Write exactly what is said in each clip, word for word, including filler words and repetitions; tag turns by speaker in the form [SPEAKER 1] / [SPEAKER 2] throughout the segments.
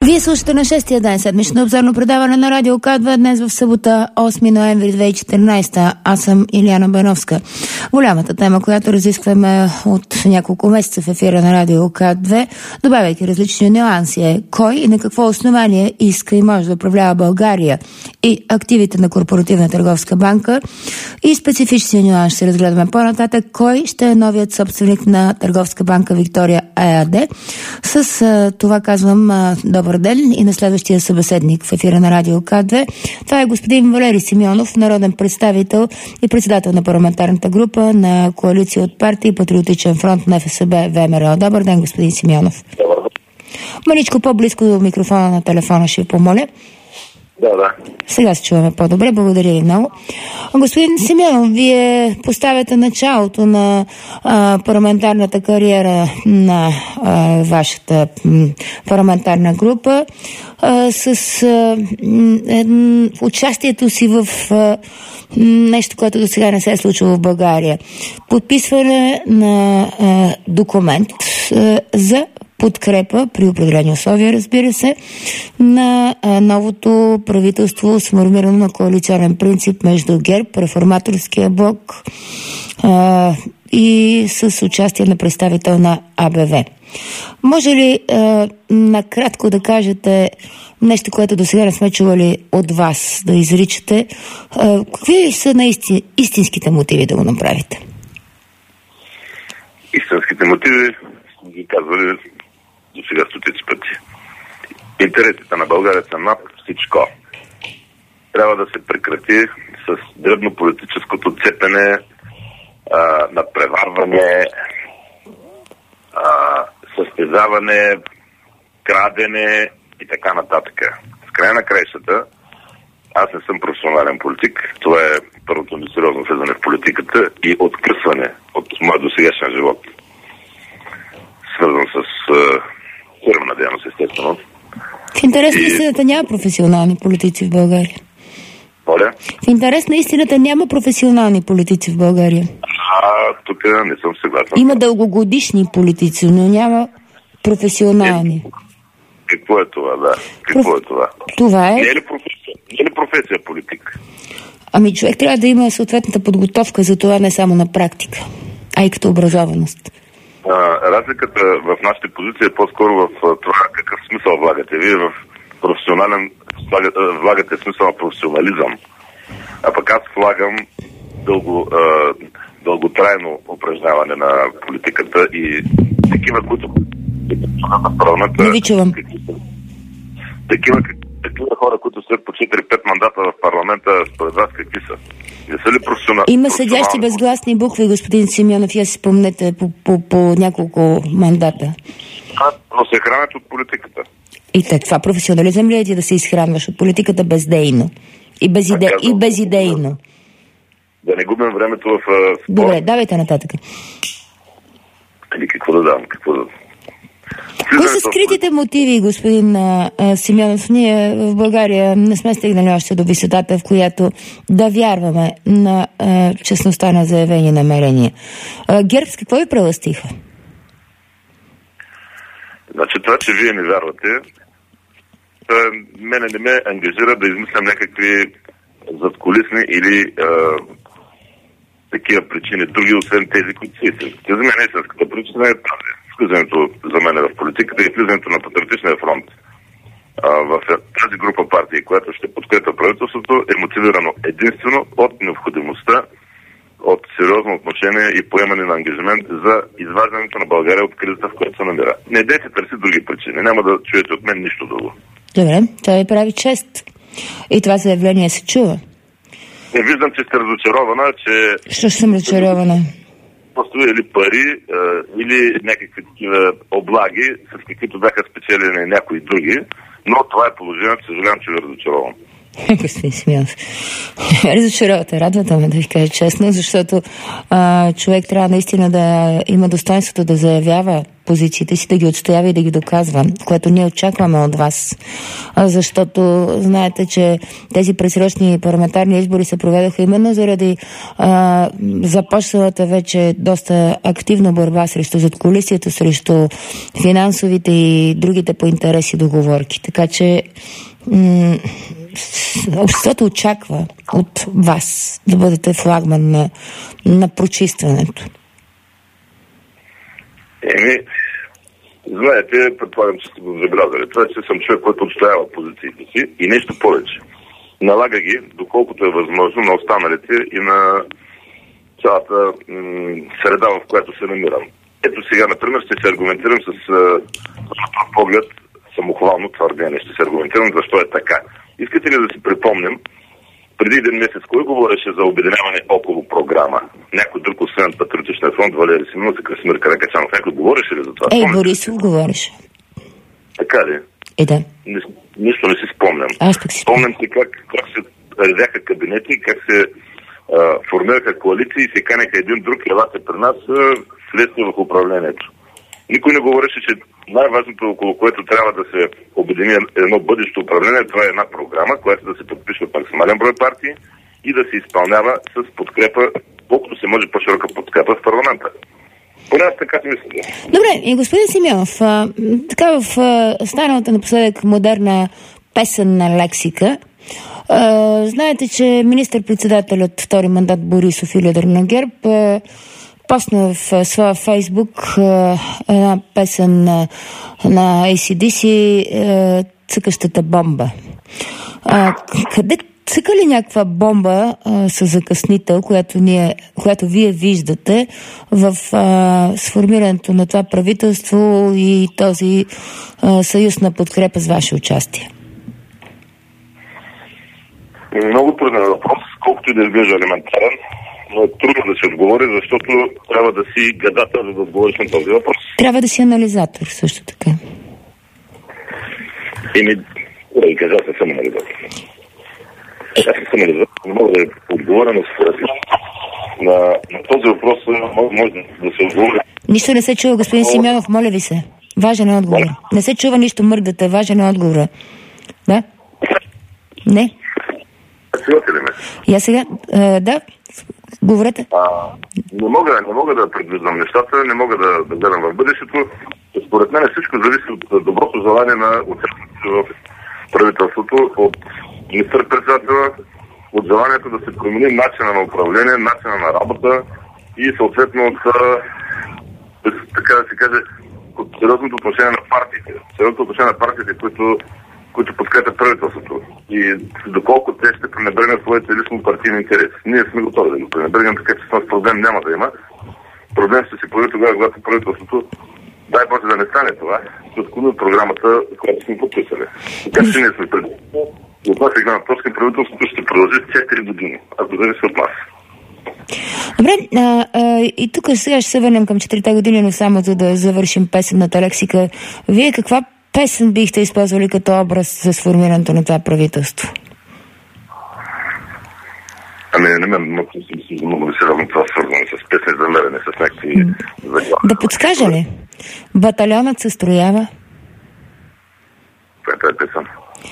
[SPEAKER 1] Вие слушате на шестия ден седмично обзорно предаване на Радио К два днес в събота, осми ноември две хиляди и четиринадесета. Аз съм Илияна Бановска. Голямата тема, която разискваме от няколко месеца в ефира на Радио К две, добавяйки различни нюанси, е кой и на какво основание иска и може да управлява България и активите на Корпоративна търговска банка. И специфичния нюанс ще разгледаме по-нататък. Кой ще е новият собственик на Търговска банка Виктория ЕАД? С а, това казвам а, добър ден и на следващия събеседник в ефира на Радио К две. Това е господин Валери Симеонов, народен представител и председател на парламентарната група на коалиция от партии Патриотичен фронт на ФСБ ВМРО. Добър ден, господин Симеонов.
[SPEAKER 2] Добър ден.
[SPEAKER 1] Маличко по-близко до микрофона на телефона ще ви помоля.
[SPEAKER 2] Да, да.
[SPEAKER 1] Сега се чуваме по-добре. Благодаря ви много. Господин Симеонов, вие поставяте началото на а, парламентарната кариера на а, вашата м, парламентарна група а, с а, м, участието си в а, нещо, което до сега не се е случило в България. Подписване на а, документ а, за подкрепа при определени условия, разбира се, на а, новото правителство, сформирано на коалиционен принцип между ГЕРБ, Реформаторския блок а, и с участие на представител на А Б В. Може ли а, накратко да кажете нещо, което до сега не сме чували от вас, да изричате? А, какви са наистина истинските мотиви да го направите?
[SPEAKER 2] Истинските мотиви ги казвали до сега стотици пъти. Интересите на България са над всичко. Трябва да се прекрати с дребно политическото цепене, а, надпреварване, а, състезаване, крадене и така нататък. В края на краищата, аз не съм професионален политик. Това е първото ми сериозно влизане в политиката и откъсване от моят досегашен живот, свързан с фирмена дейност, естествено.
[SPEAKER 1] В интерес на
[SPEAKER 2] и...
[SPEAKER 1] истината няма професионални политици в България.
[SPEAKER 2] Моля?
[SPEAKER 1] В интерес на истината няма професионални политици в България.
[SPEAKER 2] А, тук не съм съгласен.
[SPEAKER 1] Има дългогодишни политици, но няма професионални.
[SPEAKER 2] Е, какво е това, да? Какво Проф... е това?
[SPEAKER 1] Това е...
[SPEAKER 2] Не е ли професия, не е ли професия политик?
[SPEAKER 1] Ами човек трябва да има съответната подготовка за това не само на практика, а и като образованост.
[SPEAKER 2] А, разликата в нашите позиции е по-скоро в това какъв смисъл влагате. Вие в професионален влагате смисъл на професионализъм, а пък аз влагам дълго, а, дълготрайно упражняване на политиката и такива, които на парламента...
[SPEAKER 1] Не ви чувам.
[SPEAKER 2] Такива, такива хора, които след по четири-пет мандата в парламента, според вас какви са? Не са ли професионал...
[SPEAKER 1] Има седящи безгласни букви, господин Симеонов, я си спомнете по, по, по няколко мандата.
[SPEAKER 2] А, но се хранят от политиката.
[SPEAKER 1] И те, това професионализъм ли е ти да се изхранваш от политиката бездейно? И, безиде... а, и безидейно?
[SPEAKER 2] Да не губим времето в... в
[SPEAKER 1] Добре, давайте нататък.
[SPEAKER 2] Или какво да дам? Какво да...
[SPEAKER 1] Кои са скритите мотиви, господин а, а, Симеонов? Ние в България не сме стигнали още до висотата, в която да вярваме на а, честността на заявени намерения. А, ГЕРБ с какво ви прелъстиха?
[SPEAKER 2] Значи това, че вие не вярвате, мене не ме ангажира да измислям някакви задкулисни или а, такива причини, други, освен тези, които са истинските. За мен истинската причина е тази. Влизането за мен в политиката и влизането на Патриотичния фронт а, в тази група партии, която ще подкрепя правителството, е мотивирано единствено от необходимостта от сериозно отношение и поемане на ангажимент за изваждането на България от кризата, в която се намира. Не дейте търси други причини. Няма да чуете от мен нищо друго.
[SPEAKER 1] Добре, това ви прави чест. И това заявление се чува.
[SPEAKER 2] Не виждам, че сте разочарована, че...
[SPEAKER 1] Що ще съм разочарована?
[SPEAKER 2] Просто или пари, или някакви такива облаги, с каквито бяха спечелени някои други, но това е положението, съжалявам, че ви разочаровам.
[SPEAKER 1] Господин Симеонов, разочаровате, радвате ме, да ви кажа честно, защото а, човек трябва наистина да има достоинството да заявява позициите си, да ги отстоява и да ги доказва, което ние очакваме от вас. А, защото знаете, че тези предсрочни парламентарни избори се проведоха именно заради а, започналата вече доста активна борба срещу задкулисието, срещу финансовите и другите по интереси договорки. Така че м- обществото очаква от вас да бъдете флагман на, на прочистването.
[SPEAKER 2] Еми, знаете, предполагам, че сте го забелязали. Това, че съм човек, който отстоява позициите си и нещо повече. Налага ги, доколкото е възможно, на останалите и на цялата м- среда, в която се намирам. Ето сега, например, ще се аргументирам с а, поглед самохвално твърдение. Ще се аргументирам защо е така. Искате ли да си припомним, преди един месец кой говореше за обединяване около програма? Някой друг, освен Патриотичния фронт, Валери Симеонов и Красимир Каракачанов. Някой говореше ли за това?
[SPEAKER 1] Ей, Борисов говореше.
[SPEAKER 2] Така ли?
[SPEAKER 1] Е, да.
[SPEAKER 2] Ни, нищо не си спомням.
[SPEAKER 1] Аз пък си
[SPEAKER 2] спомням си как, как се редяха кабинети, как се а, формираха коалиции и се канеха един друг, елате при нас, следствие в управлението. Никой не говореше, че най-важното, около което трябва да се обедини едно бъдещо управление, това е една програма, която да се подпишва от максимален брой партии и да се изпълнява с подкрепа, колкото се може по-широка подкрепа в парламента. Поне аз така си мисля.
[SPEAKER 1] Добре, и господин Симеонов, а, така в а, станалата напоследък модерна песенна лексика, а, знаете, че министър-председателят втори мандат Борисов и лидер на ГЕРБ а, постна в своя Фейсбук една песен на, на Ей Си Ди Си "Цъкащата бомба". А, къде цъка ли някаква бомба а, с закъснител, която, ние, която вие виждате в а, сформирането на това правителство и този а, съюз на подкрепа с ваше участие?
[SPEAKER 2] Много труден въпрос, колкото и да изглежда елементарен. Но е трудно да се отговори, защото трябва да си гадател, за да отговориш на този въпрос.
[SPEAKER 1] Трябва да си анализатор също така.
[SPEAKER 2] Еми, да ви кажа, аз не съм анализатор. Аз не съм анализатор, не мога да отговоря на според на, на този въпрос, може да се отговори.
[SPEAKER 1] Нищо не се чува, господин Но... Симеонов, моля ви се. Важен е отговор. Да. Не се чува нищо, мърдате, важен е отговор. Да? Не?
[SPEAKER 2] Чувате ли ме?
[SPEAKER 1] И аз сега, а, да, говорете.
[SPEAKER 2] А, не, мога, не мога да предвиждам нещата, не мога да, да гледам в бъдещето. Според мен всичко зависи от доброто желание на участниците в правителството, от министър-председателя, от желанието да се промени начина на управление, начина на работа и съответно от, така да се каже, от сериозното отношение на партиите. Сериозното отношение на партиите, които които подкрепят правителството. И доколко те ще пренебрегнат своите лично партийни интереси. Ние сме готови да го пренебрегнем, така че с нас проблем няма да има. Проблем ще се появи тогава, когато правителството, дай Боже да не стане това, ще отклони от програмата, която сме подписали. Така че ние сме пред... От нас е гледна точка, правителството ще продължи четири години, ако зависи от нас.
[SPEAKER 1] Добре, а, а, и тук сега ще се върнем към четирите години, но само за да завършим песенната лексика. Вие каква песен бихте използвали като образ за сформирането на това правителство?
[SPEAKER 2] Ами, не ме много сериозно това свързано с песни за мерене, с някакви заглавия.
[SPEAKER 1] Да подскажа ли? Батальонът се строява.
[SPEAKER 2] Това е песен.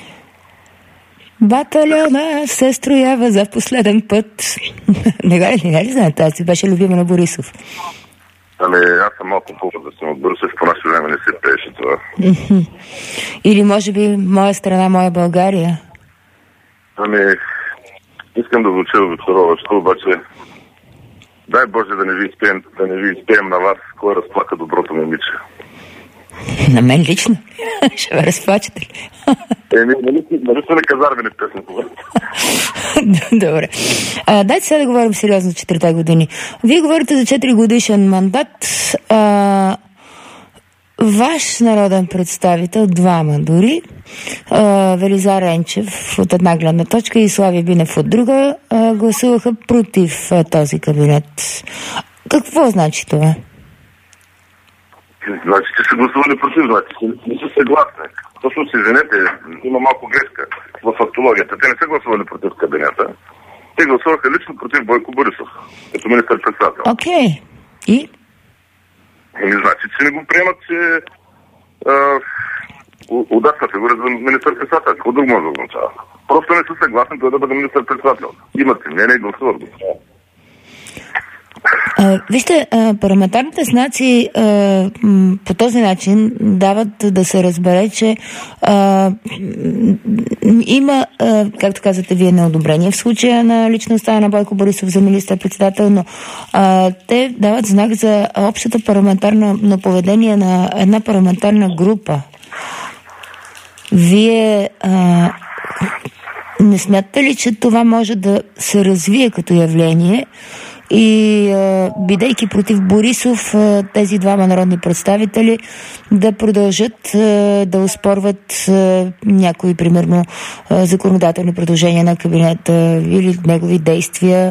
[SPEAKER 1] Батальона се строява за последен път. Не га ли, не га ли знаете, тази беше любима на Борисов.
[SPEAKER 2] Ами, аз съм малко по-възрастен от Борисов, по наше време не се пееше това.
[SPEAKER 1] Или може би "Моя страна, моя България"?
[SPEAKER 2] Ами, искам да звуча разочароващо, обаче дай Боже да не ви изпеем, да не ви изпеем на вас, кой разплака доброто момиче.
[SPEAKER 1] На мен лично? Ще ме разплачете ли?
[SPEAKER 2] Еми, нали, нали са на казармени песни това?
[SPEAKER 1] Добре. А, дайте сега да говорим сериозно за четирите години. Вие говорите за четири годишен мандат. А, ваш народен представител, двама дори, а, Велизар Енчев от една гледна точка и Слави Бинев от друга, а, гласуваха против а, този кабинет. Какво значи това?
[SPEAKER 2] Значи, че са гласували против, значи, не са съгласни. Точно се извинете, има малко грешка. в фактологията. Те не са гласували против кабинета. Те гласуваха лично против Бойко Борисов, като министър-председател.
[SPEAKER 1] Окей. Okay. И?
[SPEAKER 2] И значи, че не го приемат, че а, удачна фигура за министър-председател. Какво друго може да означава? Просто не са съгласни той да бъде министър-председател. Имат си мнение и гласуват го.
[SPEAKER 1] А, вижте, а, парламентарните знаци а, м, по този начин дават да се разбере, че а, има, а, както казвате вие, неодобрение в случая на личността на Бойко Борисов за министър-председател, но а, те дават знак за общата парламентарна поведение на една парламентарна група. Вие а, не смятате ли, че това може да се развие като явление? И а, бидейки против Борисов, а, тези двама народни представители да продължат а, да оспорват а, някои, примерно, а, законодателни предложения на кабинета или негови действия?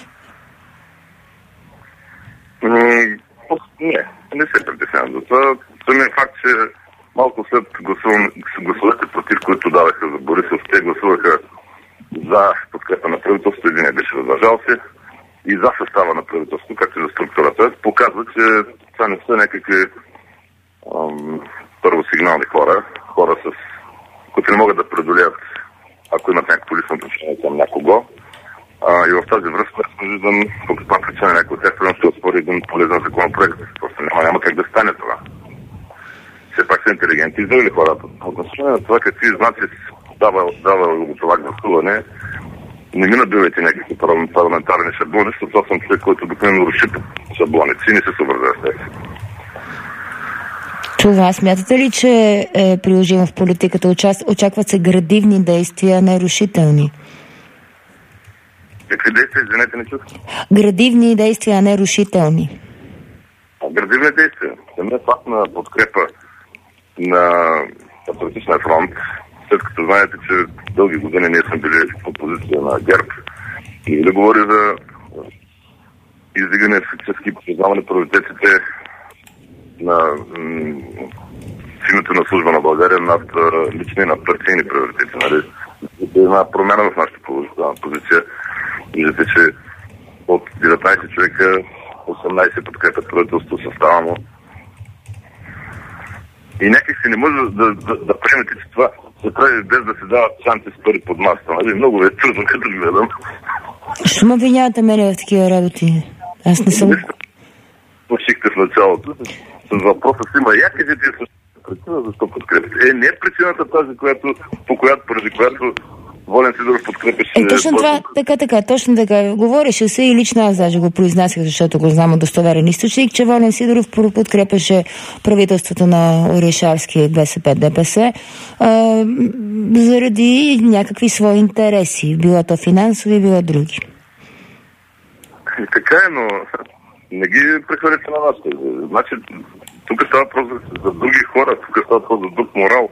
[SPEAKER 2] Mm, не, не се притеснявам за това. Самият факт, че малко след гласувате против, които даваха за Борисов, те гласуваха за подкрепа на правителството, един не беше въздържал се, и за състава на правителството, както и за структурата, показва, че това не са някакви ам, първосигнални хора, хора, с, които не могат да преодолеят, ако имат някакво лично отношение към някого. А, и в тази връзка аз виждам по каква причина някой от тях ще отспори един полезен законопроект. Просто няма, няма как да стане това. Все пак са интелигенти и зрели хората. Отношение на това какви знаци дава, дава това гласуване, не ми набивайте някакви парламентарни шаблони, защото аз съм човек, който обикновено руши шаблоници и не се съобразява с тях.
[SPEAKER 1] Това смятате ли, че е приложимо в политиката? Очакват се градивни действия, а не рушителни?
[SPEAKER 2] Какви действия? Извинете, не чух.
[SPEAKER 1] Градивни действия, а не рушителни.
[SPEAKER 2] А, градивни действия. Самият факт на подкрепа на Патриотичния фронт, след като знаете, че дълги години ние сме били в опозиция на ГЕРБ, и да говори за издигане фактически признаване приоритетите на силната на служба на България над лични и над партийни приоритети. Нали? Една промяна в нашата позиция. Виждате, че от деветнайсет човека осемнайсет подкрепят правителство състава му. И някак си не може да, да, да приемете, че това се прави без да се дават шанси с пари под масата. Нали? Много ви е трудно, като гледам.
[SPEAKER 1] Що ме обвинявате мене в такива работи? Аз не съм...
[SPEAKER 2] Почихте в началото. С въпроса си, ма я кажете причина, защо подкрепите? Е, не е причината тази, която, по която, поради която Волен Сидоров подкрепеше...
[SPEAKER 1] Е, точно това, така, така, точно така. Говореше се и лично аз даже го произнасях, защото го знам от достоверен източник, че Волен Сидоров подкрепеше правителството на Орешарски БСП ДПС а, заради някакви свои интереси. Било то финансови, било други.
[SPEAKER 2] И така е, но не ги прехвърляте на нас. Значи, тук става въпрос за, за други хора, тук става въпрос за друг морал.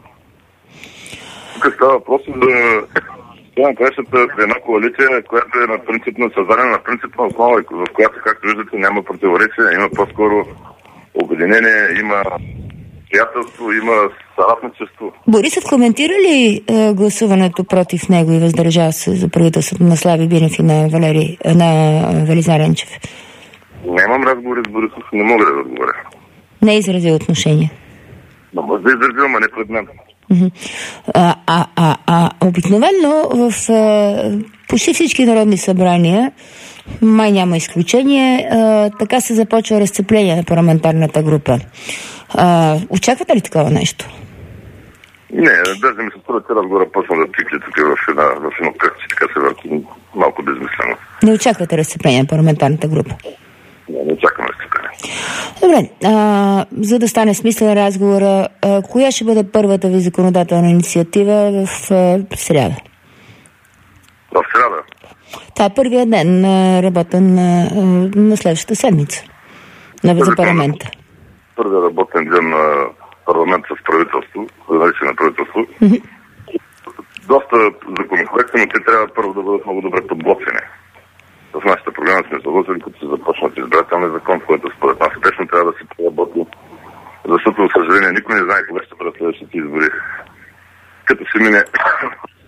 [SPEAKER 2] Тук става въпрос за на кращата една коалиция, която е на принципно създадена, на принципна основа, в която, както виждате, няма противоречие, има по-скоро обединение, има приятелство, има съратничество.
[SPEAKER 1] Борисов коментира ли е, гласуването против него и въздържа се за правителството на Слави Бинев и на, Валери, на Велизар Енчев?
[SPEAKER 2] Нямам разговори с Борисов, не мога да отговоря.
[SPEAKER 1] Не изразил отношение?
[SPEAKER 2] Но може да изразил, но не пред мен.
[SPEAKER 1] А, а, а, а обикновено в а, почти всички народни събрания, май няма изключение, а, така се започва разцепление на парламентарната група. А, очаквате ли такова нещо?
[SPEAKER 2] Не, даже ми се струва, че разговора почна да тикли тук в една, в едно къщи, така се върти малко безмислено.
[SPEAKER 1] Не очаквате разцепление на парламентарната група?
[SPEAKER 2] Не, не очакваме разцепление.
[SPEAKER 1] Добре, а, за да стане смислен разговора, а, коя ще бъде първата ви законодателна инициатива в а, сряда?
[SPEAKER 2] В сряда? Това
[SPEAKER 1] е първият ден на работен на, на следващата седмица на за парламента.
[SPEAKER 2] Първият работен ден на парламент с правителство, наричане на правителство. Mm-hmm. Доста законопроекти, но те трябва първо да бъдат много добре подготвени. В нашата програма сме заложили, като се започнат избирателния закон, който според нас спешно трябва да се проработи. Защото, за съжаление, никой не знае кога ще бъдат следващите избори. Като се мине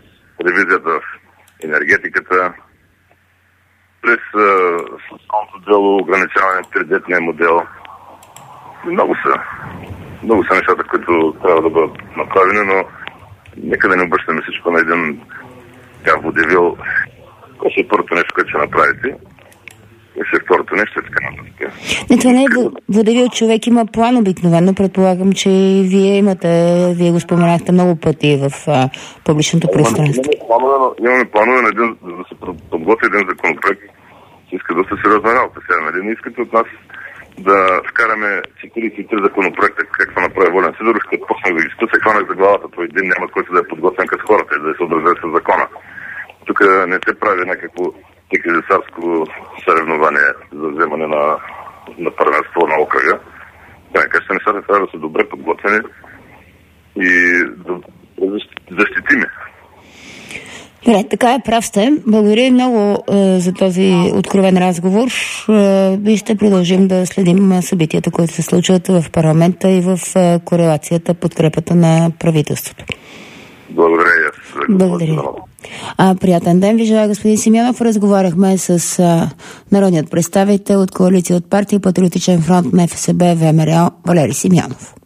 [SPEAKER 2] ревизията в енергетиката, през социалното дело, ограничаване на тридетния модел. Много са. Много са нещата, които трябва да бъдат направени, но нека да не обръщаме всичко на един тя водевил. Кое ще е първото нещо, което ще направите? И ще е второто нещо, е така нататък.
[SPEAKER 1] Не, това не е водевил. Човек има план обикновено. Предполагам, че и вие имате, вие го споменахте много пъти в а, публичното пространство.
[SPEAKER 2] Имаме планове, имаме планове на един, да се подготви един законопроект. Иска да се сериозна работа сега, нали? Не искате от нас да вкараме четиридесет и три законопроекта, както направи Волен Сидоров, като почнах да ги спуса, хванах за главата. Той един няма който да е подготвен като хората и да се отрази с закона. Тук не се прави някакво тикризисарско съревнование за вземане на, на първенство на окръга. Да, кажете, нещата трябва да са добре подготвени и да защитиме.
[SPEAKER 1] Добре, така е, прав сте. Благодаря много е, за този откровен разговор. Е, и ще продължим да следим събитията, които се случват в парламента и в е, корелацията, подкрепата на правителството.
[SPEAKER 2] Благодаря и аз.
[SPEAKER 1] Благодаря. А, приятен ден ви желая, господин Симеонов. Разговаряхме с а, народният представител от коалиция от партия Патриотичен фронт на НФСБ ВМРО Валери Симеонов.